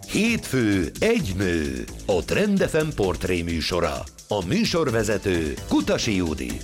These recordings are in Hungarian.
Hétfő egy nő, a Trend FM portré műsora. A műsorvezető Kutasi Judit.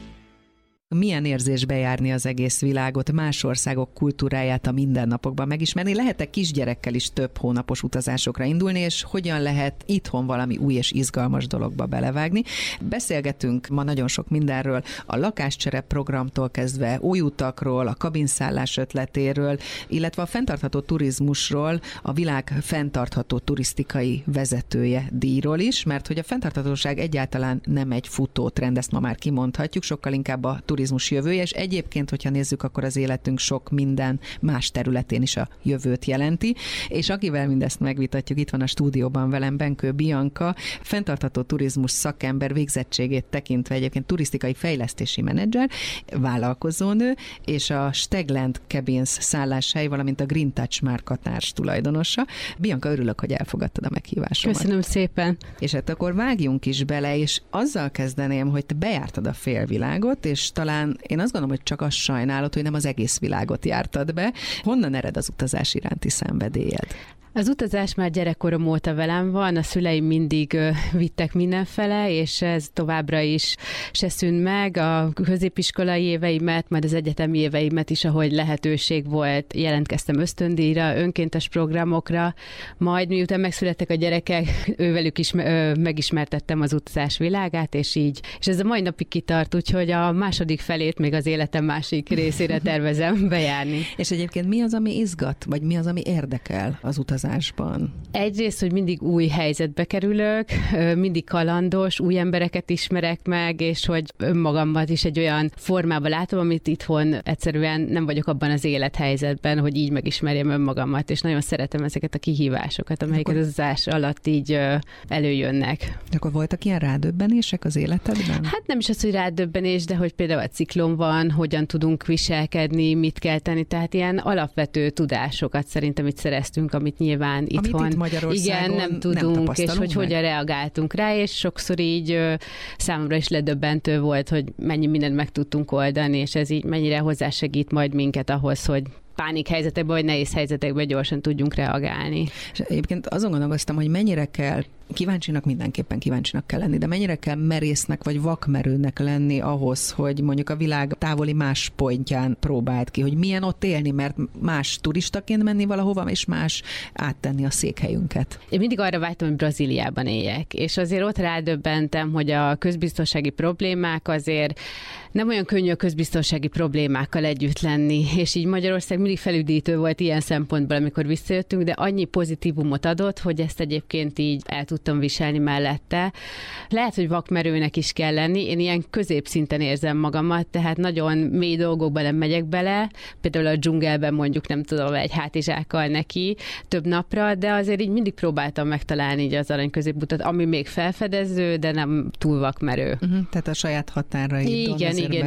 Milyen érzés bejárni az egész világot, más országok kultúráját a mindennapokban megismerni? Lehet-e kisgyerekkel is több hónapos utazásokra indulni, és hogyan lehet itthon valami új és izgalmas dologba belevágni? Beszélgetünk ma nagyon sok mindenről, a lakáscsere programtól kezdve új utakról, a kabinszállás ötletéről, illetve a fenntartható turizmusról, a világ fenntartható turisztikai vezetője díjról is, mert hogy a fenntarthatóság egyáltalán nem egy futó trend, ezt ma már kimondhatjuk, sokkal inkább a turizmus jövője, és egyébként, hogyha nézzük, akkor az életünk sok minden más területén is a jövőt jelenti. És akivel mindezt megvitatjuk, itt van a stúdióban velem Benkő Bianca, fenntartható turizmus szakember, végzettségét tekintve egyébként turisztikai fejlesztési menedzser, vállalkozónő, és a Stegland Cabins szálláshely, valamint a Green Touch márka társ tulajdonosa. Bianca, örülök, hogy elfogadtad a meghívásomat. Köszönöm szépen. És hát akkor vágjunk is bele, és azzal kezdeném, hogy te bejártad a félvilágot, és talán én azt gondolom, hogy csak azt sajnálod, hogy nem az egész világot jártad be. Honnan ered az utazás iránti szenvedélyed? Az utazás már gyerekkorom óta velem van, a szüleim mindig vittek mindenfele, és ez továbbra is se szűnt meg. A középiskolai éveimet, majd az egyetemi éveimet is, ahogy lehetőség volt, jelentkeztem ösztöndíjra, önkéntes programokra, majd miután megszülettek a gyerekek, ővelük is megismertettem az utazás világát, és így. És ez a mai napig kitart, úgyhogy a második felét még az életem másik részére tervezem bejárni. És egyébként mi az, ami izgat, vagy mi az, ami érdekel az utazásban? Egyrészt, hogy mindig új helyzetbe kerülök, mindig kalandos, új embereket ismerek meg, és hogy önmagamat is egy olyan formában látom, amit itthon egyszerűen nem vagyok abban az élethelyzetben, hogy így megismerjem önmagamat, és nagyon szeretem ezeket a kihívásokat, amelyek az utazás alatt így előjönnek. Akkor voltak ilyen rádöbbenések az életedben? Hát nem is az, hogy rádöbbenés, de hogy például a ciklon van, hogyan tudunk viselkedni, mit kell tenni, tehát ilyen alapvető tudásokat szerintem itt szereztünk, amit nyilván itthon itt Magyarországon nem tudunk, és hogy meg? Hogyan reagáltunk rá, és sokszor így számomra is ledöbbentő volt, hogy mennyi mindent meg tudtunk oldani, és ez így mennyire hozzásegít majd minket ahhoz, hogy pánikhelyzetekben vagy nehéz helyzetekben gyorsan tudjunk reagálni. És egyébként azon gondolkoztam, hogy mennyire kell, mindenképpen kíváncsinak kell lenni, de mennyire kell merésznek vagy vakmerőnek lenni ahhoz, hogy mondjuk a világ távoli más pontján próbáld ki, hogy milyen ott élni, mert más turistaként menni valahova, és más áttenni a székhelyünket. Én mindig arra vágytam, hogy Brazíliában éljek, és azért ott rádöbbentem, hogy a közbiztonsági problémák azért nem olyan könnyű a közbiztonsági problémákkal együtt lenni, és így Magyarország mindig felüdítő volt ilyen szempontból, amikor visszajöttünk, de annyi pozitívumot adott, hogy ezt egyébként így el tudtam viselni mellette. Lehet, hogy vakmerőnek is kell lenni, én ilyen középszinten érzem magamat, tehát nagyon mély dolgokba nem megyek bele, például a dzsungelben mondjuk nem tudom, egy hátizsákkal neki több napra, de azért így mindig próbáltam megtalálni így az arany középutat, ami még felfedező, de nem túl vakmerő. Tehát a saját határaidon.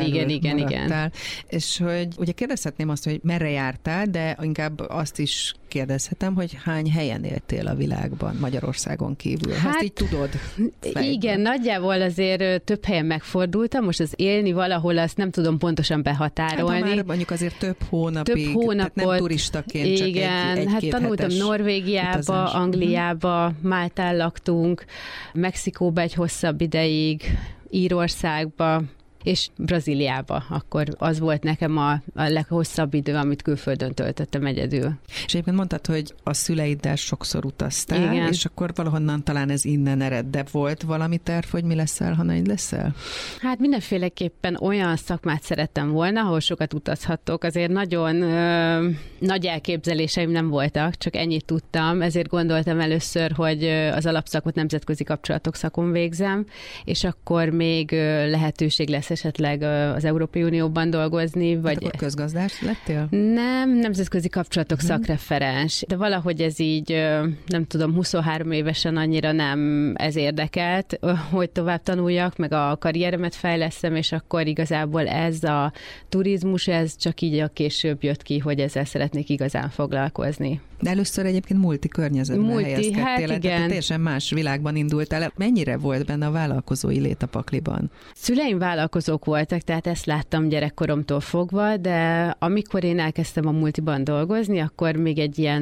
Igen. És hogy ugye kérdezhetném azt, hogy merre jártál, de inkább azt is kérdezhetem, hogy hány helyen éltél a világban, Magyarországon kívül? Hát, ezt így tudod fejben. Igen, nagyjából azért több helyen megfordultam, most az élni valahol azt nem tudom pontosan behatárolni. Hát már mondjuk azért több hónapig, tehát nem turistaként, igen, csak egy-két tanultam Norvégiába, utazás. Angliába, Máltán laktunk, Mexikóba egy hosszabb ideig, Írországba, és Brazíliába. Akkor az volt nekem a leghosszabb idő, amit külföldön töltöttem egyedül. És egyébként mondtad, hogy a szüleiddel sokszor utaztál, igen. És akkor valahonnan talán ez innen ered, de volt valami terv, hogy mi leszel, ha nagy leszel? Hát mindenféleképpen olyan szakmát szerettem volna, ahol sokat utazhattok. Azért nagyon nagy elképzeléseim nem voltak, csak ennyit tudtam, ezért gondoltam először, hogy az alapszakot nemzetközi kapcsolatok szakon végzem, és akkor még lehetőség lesz esetleg az Európai Unióban dolgozni, vagy... Hát akkor közgazdás lettél? Nem, nemzetközi kapcsolatok szakreferens. De valahogy ez így, nem tudom, 23 évesen annyira nem ez érdekelt, hogy tovább tanuljak, meg a karrieremet fejlesztem, és akkor igazából ez a turizmus, ez csak így a később jött ki, hogy ezzel szeretnék igazán foglalkozni. De először egyébként multi környezetben helyezkedtél, hát igen. Tehát teljesen más világban indultál. Mennyire volt benne a vállalkozói lét a pakliban? Szüleim vállalkozók voltak, tehát ezt láttam gyerekkoromtól fogva, de amikor én elkezdtem a multiban dolgozni, akkor még egy ilyen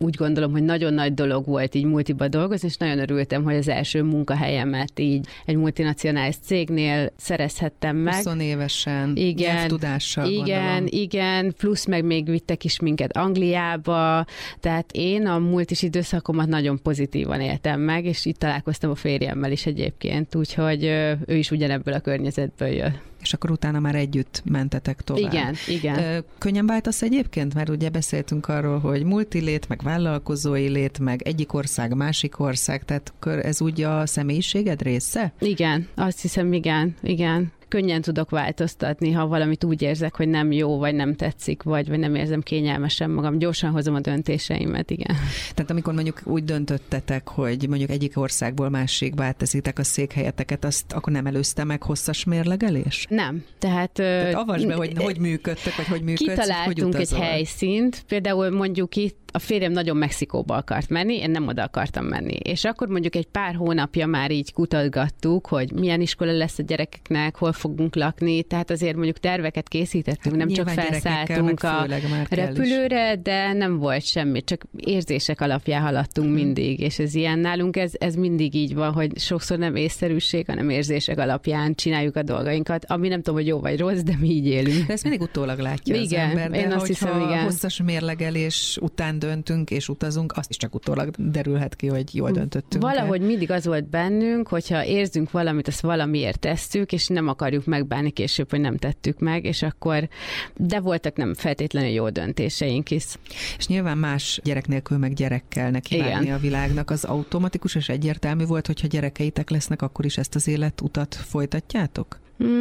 úgy gondolom, hogy nagyon nagy dolog volt így multiba dolgozni, és nagyon örültem, hogy az első munkahelyemet így egy multinacionális cégnél szerezhettem meg. 20 évesen, nyelvtudással gondolom. Igen, plusz meg még vittek is minket Angliába, tehát én a multis időszakomat nagyon pozitívan éltem meg, és itt találkoztam a férjemmel is egyébként, úgyhogy ő is ugyanebből a környezetből jött. És akkor utána már együtt mentetek tovább. Igen. Könnyen váltasz egyébként? Mert ugye beszéltünk arról, hogy multilét, meg vállalkozói lét, meg egyik ország, másik ország, tehát ez úgy a személyiséged része? Igen, azt hiszem, igen. Könnyen tudok változtatni, ha valamit úgy érzek, hogy nem jó, vagy nem tetszik, vagy nem érzem kényelmesen magam. Gyorsan hozom a döntéseimet, igen. Tehát amikor mondjuk úgy döntöttetek, hogy mondjuk egyik országból másikba átteszitek a székhelyeteket, azt akkor nem előzte meg hosszas mérlegelés? Nem. Tehát avasd be, hogy működtök, vagy hogy működsz, kitaláltunk hogy egy helyszínt, például mondjuk itt a férjem nagyon Mexikóba akart menni, én nem oda akartam menni. És akkor mondjuk egy pár hónapja már így kutatgattuk, hogy milyen iskola lesz a gyerekeknek, hol fogunk lakni, tehát azért mondjuk terveket készítettünk, nem csak felszálltunk a repülőre, de nem volt semmi, csak érzések alapján haladtunk mindig, és ez ilyen nálunk, ez mindig így van, hogy sokszor nem észszerűség, hanem érzések alapján csináljuk a dolgainkat, ami nem tudom, hogy jó vagy rossz, de mi így élünk. De ezt mindig utólag látja az ember, de én azt hiszem, igen. Hosszas mérlegelés után döntünk és utazunk, azt is csak utólag derülhet ki, hogy jól döntöttünk. Valahogy mindig az volt bennünk, hogyha érzünk valamit, azt valamiért tesszük, és nem akarjuk megbánni később, hogy nem tettük meg, és akkor, de voltak nem feltétlenül jó döntéseink is. És nyilván más gyerek nélkül meg gyerekkel nekivágni a világnak, az automatikus és egyértelmű volt, hogyha gyerekeitek lesznek, akkor is ezt az életutat folytatjátok?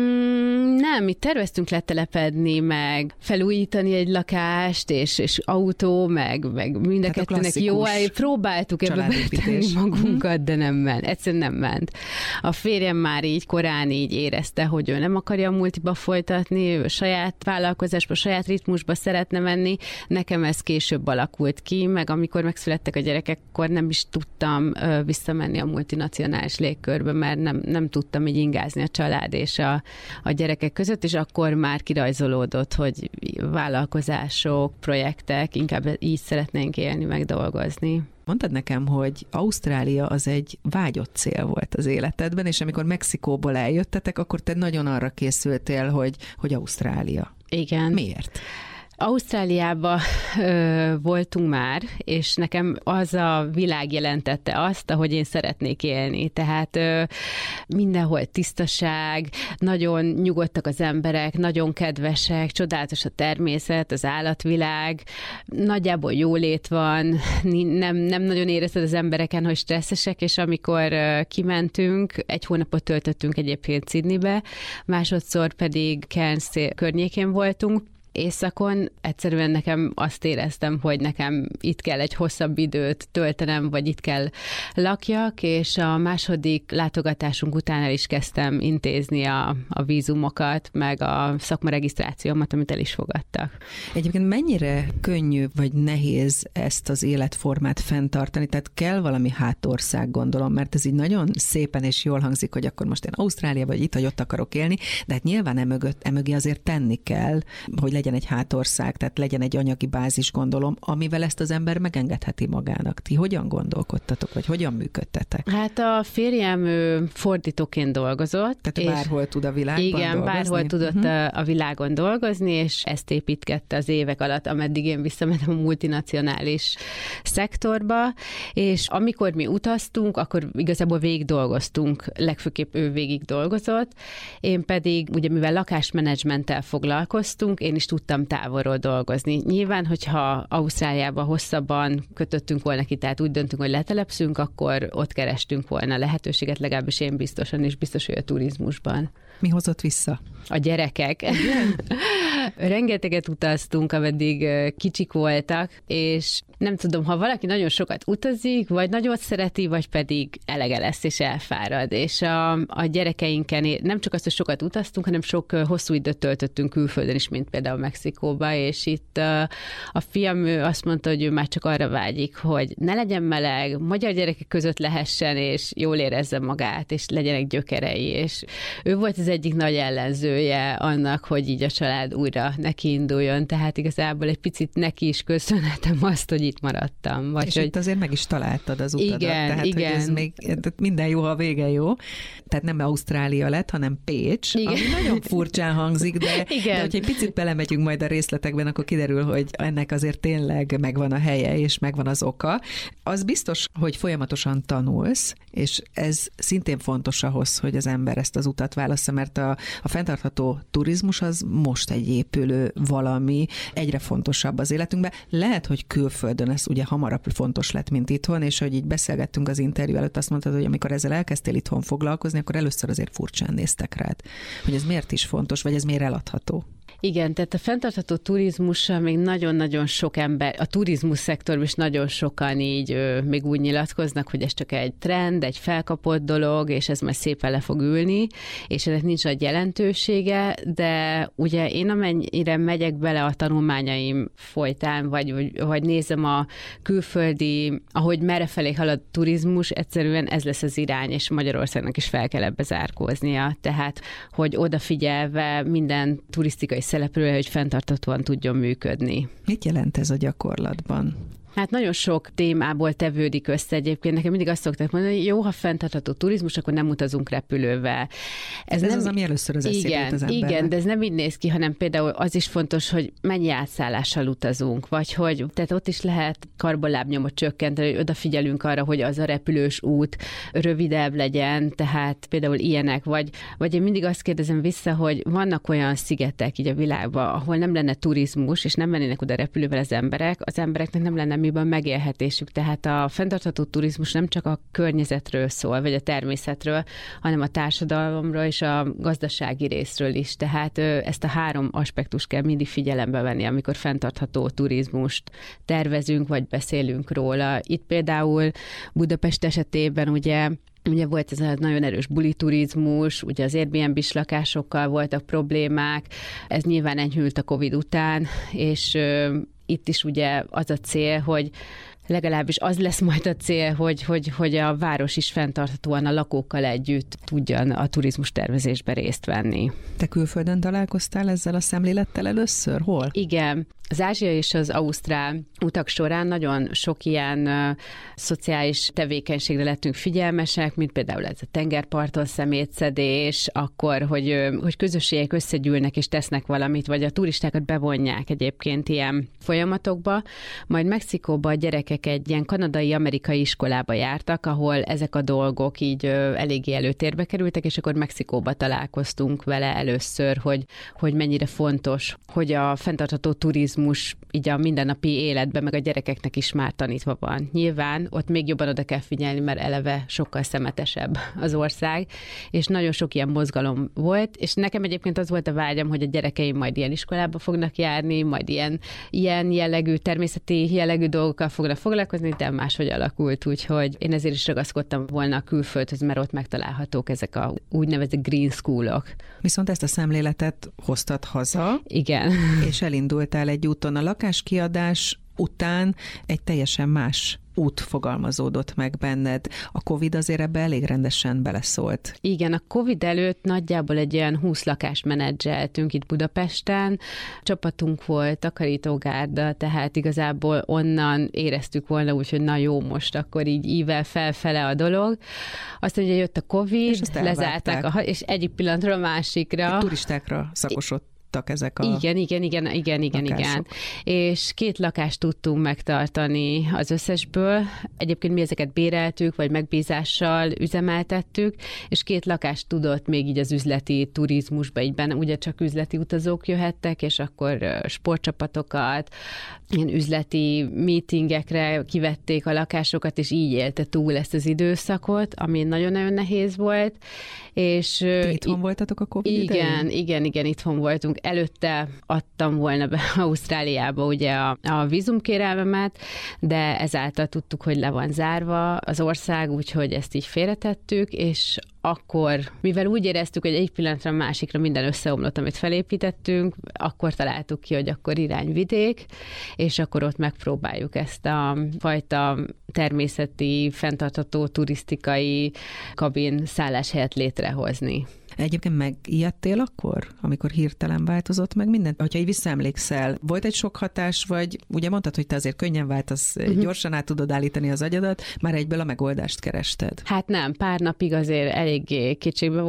Nem, mi terveztünk letelepedni, meg felújítani egy lakást, és autó, meg mind a kettőnek jó, próbáltuk ebbe betenni magunkat, de nem ment. Egyszerűen nem ment. A férjem már így korán így érezte, hogy ő nem akarja a multiba folytatni, ő saját vállalkozásba, saját ritmusba szeretne menni. Nekem ez később alakult ki, meg amikor megszülettek a gyerekek, akkor nem is tudtam visszamenni a multinacionális légkörbe, mert nem tudtam így ingázni a család és a gyerekek között, és akkor már kirajzolódott, hogy vállalkozások, projektek, inkább így szeretnénk élni, meg dolgozni. Mondtad nekem, hogy Ausztrália az egy vágyott cél volt az életedben, és amikor Mexikóból eljöttetek, akkor te nagyon arra készültél, hogy Ausztrália. Igen. Miért? Ausztráliában voltunk már, és nekem az a világ jelentette azt, ahogy én szeretnék élni. Tehát mindenhol tisztaság, nagyon nyugodtak az emberek, nagyon kedvesek, csodálatos a természet, az állatvilág, nagyjából jólét van, nem nagyon érezted az embereken, hogy stresszesek, és amikor kimentünk, egy hónapot töltöttünk egyébként Sydneybe, másodszor pedig Cairns környékén voltunk, északon egyszerűen nekem azt éreztem, hogy nekem itt kell egy hosszabb időt töltenem, vagy itt kell lakjak, és a második látogatásunk után el is kezdtem intézni a vízumokat, meg a szakmaregisztrációmat, amit el is fogadtak. Egyébként mennyire könnyű vagy nehéz ezt az életformát fenntartani? Tehát kell valami hátország, gondolom, mert ez így nagyon szépen és jól hangzik, hogy akkor most én Ausztráliában vagy itt, vagy ott akarok élni, de hát nyilván emögé azért tenni kell, hogy legyen egy hátország, tehát legyen egy anyagi bázis, gondolom, amivel ezt az ember megengedheti magának. Ti hogyan gondolkodtatok, vagy hogyan működtetek? Hát a férjem fordítóként dolgozott. Tehát bárhol tud a világban dolgozni? Bárhol tudott a világon dolgozni, és ezt építkedte az évek alatt, ameddig én visszamentem a multinacionális szektorba, és amikor mi utaztunk, akkor igazából végig dolgoztunk, legfőképp ő végig dolgozott, én pedig, ugye mivel lakásmenedzsmenttel foglalkoztunk, én is tudtam távolról dolgozni. Nyilván, hogyha Ausztráliában hosszabban kötöttünk volna ki, tehát úgy döntünk, hogy letelepszünk, akkor ott kerestünk volna lehetőséget, legalábbis én biztosan, és biztos, hogy a turizmusban. Mi hozott vissza? A gyerekek. Rengeteget utaztunk, ameddig kicsik voltak, és nem tudom, ha valaki nagyon sokat utazik, vagy nagyon szereti, vagy pedig elege lesz és elfárad. És a gyerekeinken nem csak azt, hogy sokat utaztunk, hanem sok hosszú időt töltöttünk külföldön is, mint például Mexikóba, és itt a fiam azt mondta, hogy ő már csak arra vágyik, hogy ne legyen meleg, magyar gyerekek között lehessen, és jól érezze magát, és legyenek gyökerei. És ő volt az egyik nagy ellenzője annak, hogy így a család újra nekiinduljon, tehát igazából egy picit neki is köszönhetem azt, hogy itt maradtam. És itt azért meg is találtad az utadat. Igen, tehát, igen. Hogy ez még minden jó, ha a vége jó. Tehát nem Ausztrália lett, hanem Pécs, igen. Ami nagyon furcsán hangzik, de hogyha egy picit belemegyünk majd a részletekben, akkor kiderül, hogy ennek azért tényleg megvan a helye, és megvan az oka. Az biztos, hogy folyamatosan tanulsz, és ez szintén fontos ahhoz, hogy az ember ezt az utat válassza, mert a fenntartható turizmus az most egy épülő valami, egyre fontosabb az életünkben. Lehet, hogy külföldön ez ugye hamarabb fontos lett, mint itthon, és hogy így beszélgettünk az interjú előtt, azt mondtad, hogy amikor ezzel elkezdtél itthon foglalkozni, akkor először azért furcsán néztek rád, hogy ez miért is fontos, vagy ez miért eladható. Igen, tehát a fenntartható turizmussal még nagyon-nagyon sok ember, a turizmus szektorban is nagyon sokan így még úgy nyilatkoznak, hogy ez csak egy trend, egy felkapott dolog, és ez majd szépen le fog ülni, és ennek nincs nagy jelentősége, de ugye én amennyire megyek bele a tanulmányaim folytán, vagy nézem a külföldi, ahogy merrefelé halad a turizmus, egyszerűen ez lesz az irány, és Magyarországnak is fel kell ebbe zárkóznia. Tehát, hogy odafigyelve minden turisztikai szereplője, hogy fenntarthatóan tudjon működni. Mit jelent ez a gyakorlatban? Hát nagyon sok témából tevődik össze egyébként. Nekem mindig azt szokták mondani, hogy jó, ha fenntartható turizmus, akkor nem utazunk repülővel. Ez nem az, ami először az eszébe jut az embernek. Igen, de ez nem így néz ki, hanem például az is fontos, hogy mennyi átszállással utazunk, vagy hogy, tehát ott is lehet karbonlábnyomot csökkenteni, hogy odafigyelünk arra, hogy az a repülős út rövidebb legyen, tehát például ilyenek, vagy én mindig azt kérdezem vissza, hogy vannak olyan szigetek így a világban, ahol nem lenne turizmus, és nem mennének oda repülővel az embereknek nem lenne miből megélhetésük. Tehát a fenntartható turizmus nem csak a környezetről szól, vagy a természetről, hanem a társadalomról és a gazdasági részről is. Tehát ezt a három aspektust kell mindig figyelembe venni, amikor fenntartható turizmust tervezünk, vagy beszélünk róla. Itt például Budapest esetében ugye volt ez a nagyon erős buliturizmus, ugye az Airbnb-s lakásokkal voltak problémák, ez nyilván enyhült a Covid után, és itt is ugye az a cél, hogy legalábbis az lesz majd a cél, hogy a város is fenntarthatóan a lakókkal együtt tudjon a turizmus tervezésben részt venni. Te külföldön találkoztál ezzel a szemlélettel először? Hol? Igen. Az ázsiai és az ausztrál utak során nagyon sok ilyen szociális tevékenységre lettünk figyelmesek, mint például ez a tengerparton szemétszedés, akkor, hogy közösségek összegyűlnek és tesznek valamit, vagy a turistákat bevonják egyébként ilyen folyamatokba. Majd Mexikóba a gyerekek egy ilyen kanadai-amerikai iskolába jártak, ahol ezek a dolgok így eléggé előtérbe kerültek, és akkor Mexikóba találkoztunk vele először, hogy mennyire fontos, hogy a fenntartható turizmus így a mindennapi életben, meg a gyerekeknek is már tanítva van. Nyilván ott még jobban oda kell figyelni, mert eleve sokkal szemetesebb az ország, és nagyon sok ilyen mozgalom volt, és nekem egyébként az volt a vágyam, hogy a gyerekeim majd ilyen iskolába fognak járni, majd ilyen jellegű, természeti jellegű dolgokkal fognak foglalkozni, de máshogy alakult, úgyhogy én ezért is ragaszkodtam volna a külföldhöz, mert ott megtalálhatók ezek a úgynevezett green schoolok. Viszont ezt a szemléletet hoztad haza. Igen. És elindultál egy úton. A lakáskiadás után egy teljesen más út fogalmazódott meg benned. A Covid azért ebbe elég rendesen beleszólt. Igen, a Covid előtt nagyjából egy olyan 20 lakást menedzseltünk itt Budapesten. Csapatunk volt, takarítógárda, tehát igazából onnan éreztük volna úgy, hogy na jó, most akkor így ível felfele a dolog. Aztán ugye jött a Covid, lezárták, és egyik pillanatról a másikra. A turistákra szakosodtak ezek a Igen. És 2 lakást tudtunk megtartani az összesből. Egyébként mi ezeket béreltük, vagy megbízással üzemeltettük, és 2 lakást tudott még így az üzleti turizmusba, így benne ugye csak üzleti utazók jöhettek, és akkor sportcsapatokat, ilyen üzleti meetingekre kivették a lakásokat, és így élte túl ezt az időszakot, ami nagyon-nagyon nehéz volt. És ti itthon voltatok a Covid idején? Igen, itthon voltunk. Előtte adtam volna be Ausztráliába ugye a vízumkérelmemet, de ezáltal tudtuk, hogy le van zárva az ország, úgyhogy ezt így félretettük, és akkor, mivel úgy éreztük, hogy egy pillanatra a másikra minden összeomlott, amit felépítettünk, akkor találtuk ki, hogy akkor irányvidék, és akkor ott megpróbáljuk ezt a fajta természeti, fenntartható, turisztikai kabin szálláshelyet létrehozni. Egyébként megijedtél akkor, amikor hirtelen változott meg minden? Hogyha így visszaemlékszel, volt egy sok hatás, vagy ugye mondtad, hogy te azért könnyen váltasz, gyorsan át tudod állítani az agyadat, már egyből a megoldást kerested? Hát nem, pár napig azért eléggé kétségbe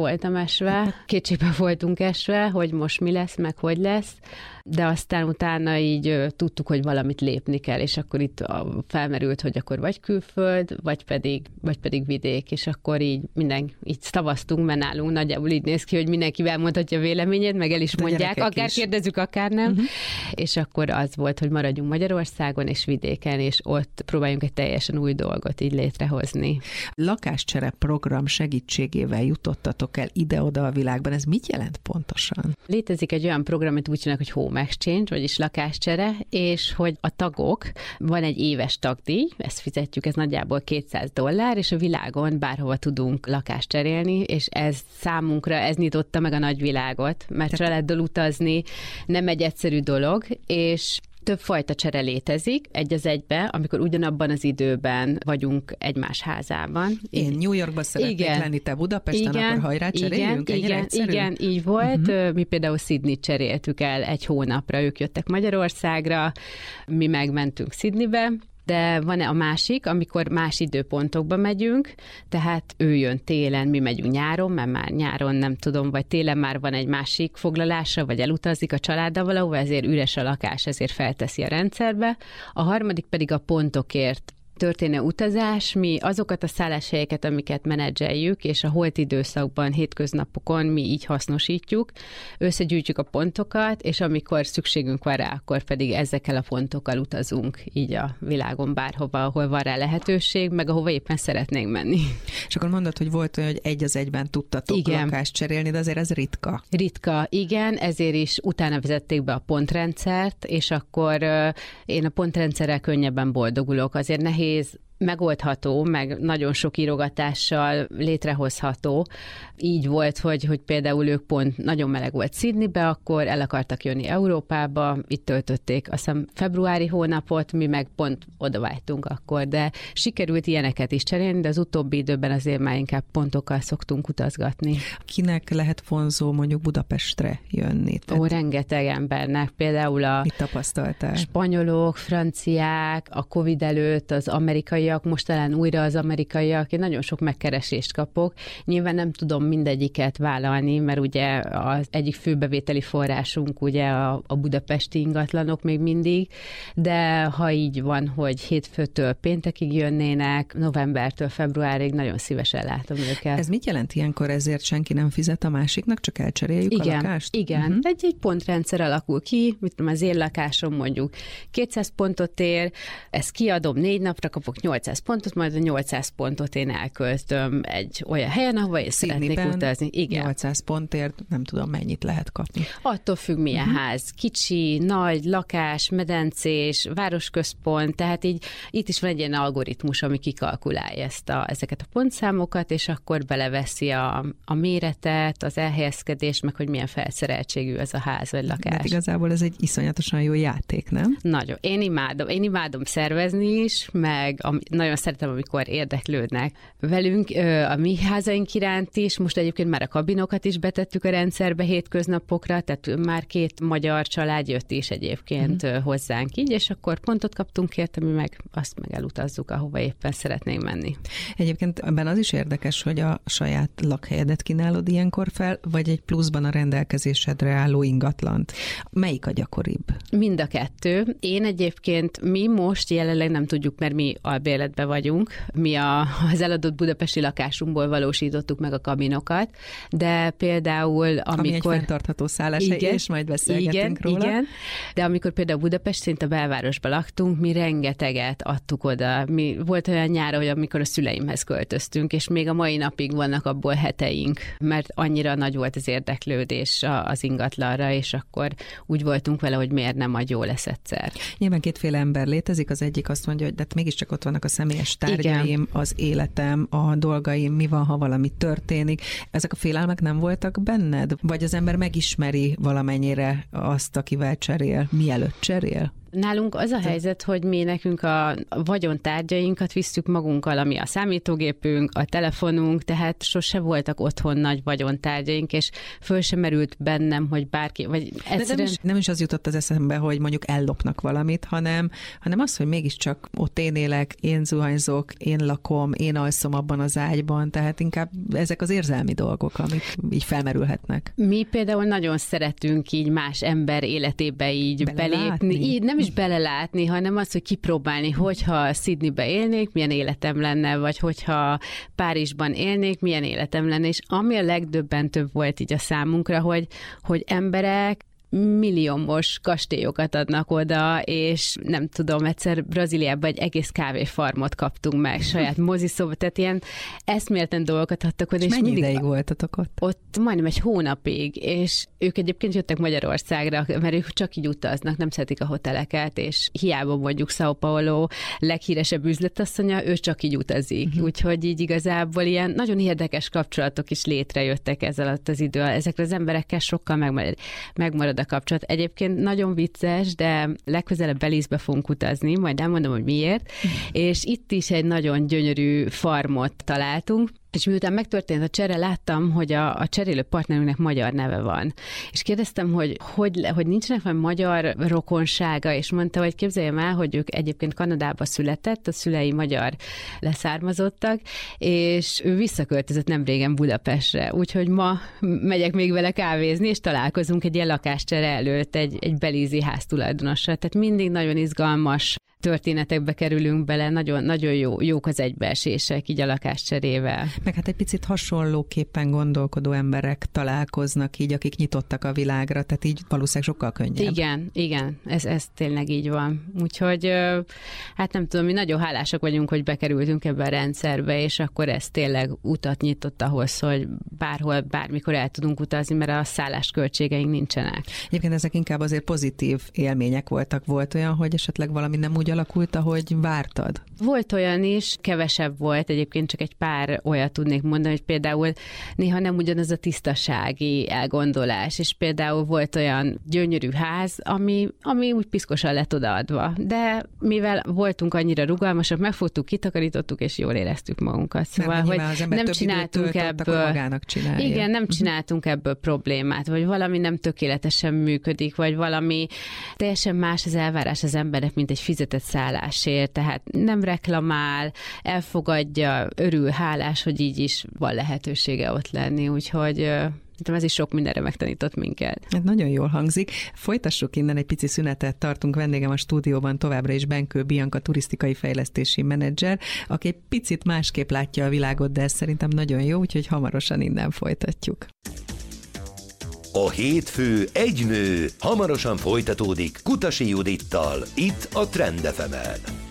voltunk esve, hogy most mi lesz, meg hogy lesz, de aztán utána így tudtuk, hogy valamit lépni kell, és akkor itt felmerült, hogy akkor vagy külföld, vagy pedig vidék, és akkor így szavaztunk, mert nálunk nagyjából így néz ki, hogy mindenki elmondhatja a véleményét, meg el is mondják, akár kérdezzük, akár nem, és akkor az volt, hogy maradjunk Magyarországon és vidéken, és ott próbáljunk egy teljesen új dolgot így létrehozni. Lakáscsere program segítségével jutottatok el ide-oda a világban, ez mit jelent pontosan? Létezik egy olyan program, amit úgy csinálnak, hogy home exchange, vagyis lakáscsere, és hogy a tagok, van egy éves tagdíj, ezt fizetjük, ez nagyjából $200, és a világon bárhova tudunk lakást cserélni, és ez számunkra, ez nyitotta meg a nagyvilágot, mert családdal utazni nem egy egyszerű dolog, és több fajta csere létezik, egy az egybe, amikor ugyanabban az időben vagyunk egymás házában. Én New Yorkban szeretnék lenni, te Budapesten, akkor hajrá cseréljünk? Igen, így volt. Mi például Sydneyt cseréltük el egy hónapra, ők jöttek Magyarországra, mi megmentünk Sydneybe, de van a másik, amikor más időpontokba megyünk, tehát ő jön télen, mi megyünk nyáron, mert már nyáron nem tudom, vagy télen már van egy másik foglalása, vagy elutazik a családdal valahova, ezért üres a lakás, ezért felteszi a rendszerbe. A harmadik pedig a pontokért történő utazás, mi azokat a szálláshelyeket, amiket menedzseljük, és a holt időszakban, hétköznapokon mi így hasznosítjuk, összegyűjtjük a pontokat, és amikor szükségünk van rá, akkor pedig ezekkel a pontokkal utazunk így a világon bárhova, ahol van rá lehetőség, meg ahova éppen szeretnénk menni. És akkor mondod, hogy volt olyan, hogy egy az egyben tudtatok lakást cserélni, de azért ez ritka. Ritka, igen, ezért is utána vezették be a pontrendszert, és akkor én a pontrendszerrel könnyebben boldogulok. Azért nehéz megoldható, meg nagyon sok írogatással létrehozható. Így volt, hogy például ők pont nagyon meleg volt Sydneybe, akkor el akartak jönni Európába, itt töltötték azt hiszem februári hónapot, mi meg pont odavágytunk akkor, de sikerült ilyeneket is cserélni, de az utóbbi időben azért már inkább pontokkal szoktunk utazgatni. Kinek lehet vonzó mondjuk Budapestre jönni? Rengeteg embernek, például mit tapasztaltál? Spanyolok, franciák, a Covid előtt az amerikaiak, most talán újra az amerikaiak, én nagyon sok megkeresést kapok. Nyilván nem tudom mindegyiket vállalni, mert ugye az egyik főbevételi forrásunk ugye a budapesti ingatlanok még mindig, de ha így van, hogy hétfőtől péntekig jönnének, novembertől februárig nagyon szívesen látom őket. Ez mit jelent ilyenkor, ezért senki nem fizet a másiknak, csak elcseréljük a lakást? Igen, egy pontrendszer alakul ki, mit tudom, az én lakásom mondjuk 200 pontot ér, ezt kiadom 4 napra, kapok 800 pontot, majd a 800 pontot én elköltöm egy olyan helyen, ahova én szeretnék utazni. Igen. 800 pontért nem tudom, mennyit lehet kapni. Attól függ, milyen ház. Kicsi, nagy, lakás, medencés, városközpont, tehát így itt is van egy ilyen algoritmus, ami kikalkulálja ezeket a pontszámokat, és akkor beleveszi a méretet, az elhelyezkedést, meg hogy milyen felszereltségű ez a ház vagy lakás. Hát igazából ez egy iszonyatosan jó játék, nem? Nagyon. Én imádom szervezni is, meg nagyon szeretem, amikor érdeklődnek velünk a mi házaink iránt is. Most egyébként már a kabinokat is betettük a rendszerbe hétköznapokra, tehát már 2 magyar család jött is egyébként hozzánk így, és akkor pontot kaptunk érte, mi meg azt meg elutazzuk, ahova éppen szeretnénk menni. Egyébként ebben az is érdekes, hogy a saját lakhelyedet kínálod ilyenkor fel, vagy egy pluszban a rendelkezésedre álló ingatlant. Melyik a gyakoribb? Mind a kettő. Én egyébként mi most jelenleg nem tudjuk, mert mi albérletben vagyunk. Mi az eladott budapesti lakásunkból valósítottuk meg a kabinokat, de például ami egy fenntartható szálláshely, és majd beszélgetünk róla. Igen, de amikor például Budapest szint a belvárosban laktunk, mi rengeteget adtuk oda. Volt olyan nyár, hogy amikor a szüleimhez költöztünk, és még a mai napig vannak abból heteink, mert annyira nagy volt az érdeklődés az ingatlanra, és akkor úgy voltunk vele, hogy miért nem majd jó lesz egyszer. Nyilván kétféle ember létezik, az egyik azt mondja, hogy de mégiscsak ott vannak a személyes tárgyaim, igen, az életem, a dolgaim, mi van, ha valami történik. Ezek a félelmek nem voltak benned? Vagy az ember megismeri valamennyire azt, akivel cserél, mielőtt cserél? Nálunk az a helyzet, hogy mi nekünk a vagyontárgyainkat visszük magunkkal, ami a számítógépünk, a telefonunk, tehát sose voltak otthon nagy vagyontárgyaink, és föl sem merült bennem, hogy bárki, vagy egyszerűen... Nem is az jutott az eszembe, hogy mondjuk ellopnak valamit, hanem az, hogy mégiscsak ott én élek, én zuhanyzok, én lakom, én alszom abban az ágyban, tehát inkább ezek az érzelmi dolgok, amik így felmerülhetnek. Mi például nagyon szeretünk így más ember életébe így belépni. Így nem is belelátni, hanem az, hogy kipróbálni, hogyha Sydneybe élnék, milyen életem lenne, vagy hogyha Párizsban élnék, milyen életem lenne. És ami a legdöbbentőbb volt így a számunkra, hogy emberek milliómos kastélyokat adnak oda, és nem tudom, egyszer Brazíliában egy egész kávéfarmot kaptunk meg, saját moziszoba, tehát ilyen eszméletlen dolgokat adtak oda. És mennyi ideig voltatok ott? Ott majdnem egy hónapig, és ők egyébként jöttek Magyarországra, mert ők csak így utaznak, nem szeretik a hoteleket, és hiába mondjuk São Paulo leghíresebb üzletasszonya, ő csak így utazik. Úgyhogy így igazából ilyen nagyon érdekes kapcsolatok is létrejöttek ez alatt az idő. Ezekre az emberekkel sokkal megmarad a kapcsolat. Egyébként nagyon vicces, de legközelebb Belize-be fogunk utazni, majd elmondom, hogy miért, és itt is egy nagyon gyönyörű farmot találtunk, és miután megtörtént a csere, láttam, hogy a cserélő partnerünknek magyar neve van. És kérdeztem, hogy nincsenek valami magyar rokonsága, és mondta, hogy képzeljem el, hogy ők egyébként Kanadában született, a szülei magyar leszármazottak, és ő visszaköltözött nemrégen Budapestre. Úgyhogy ma megyek még vele kávézni, és találkozunk egy ilyen lakáscsere előtt egy belizi háztulajdonossal. Tehát mindig nagyon izgalmas történetekbe kerülünk bele, nagyon, nagyon jók az egybeesések így a lakáscserével. Meg hát egy picit hasonlóképpen gondolkodó emberek találkoznak így, akik nyitottak a világra, tehát így valószínűleg sokkal könnyebb. Igen, ez tényleg így van. Úgyhogy hát nem tudom, mi nagyon hálásak vagyunk, hogy bekerültünk ebbe a rendszerbe, és akkor ez tényleg utat nyitott ahhoz, hogy bárhol, bármikor el tudunk utazni, mert a szállásköltségeink nincsenek. Egyébként ezek inkább azért pozitív élmények voltak. Volt olyan, hogy esetleg valami nem úgy alakult, ahogy vártad? Volt olyan is, kevesebb volt, egyébként csak egy pár olyat tudnék mondani, hogy például néha nem ugyanaz a tisztasági elgondolás, és például volt olyan gyönyörű ház, ami úgy piszkosan lett odaadva, de mivel voltunk annyira rugalmasak, megfogtuk, kitakarítottuk, és jól éreztük magunkat. Szóval, hogy nem csináltunk ebből, igen, nem csináltunk ebből problémát, vagy valami nem tökéletesen működik, vagy valami teljesen más az elvárás az emberek, mint egy fizetett szállásért, tehát nem reklamál, elfogadja, örül, hálás, hogy így is van lehetősége ott lenni, úgyhogy ez is sok mindenre megtanított minket. Hát nagyon jól hangzik. Folytassuk innen, egy pici szünetet tartunk. Vendégem a stúdióban továbbra is Benkő Bianka, turisztikai fejlesztési menedzser, aki egy picit másképp látja a világot, de ez szerintem nagyon jó, úgyhogy hamarosan innen folytatjuk. A hétfő egy nő hamarosan folytatódik Kutasi Judittal, itt a Trend FM-en.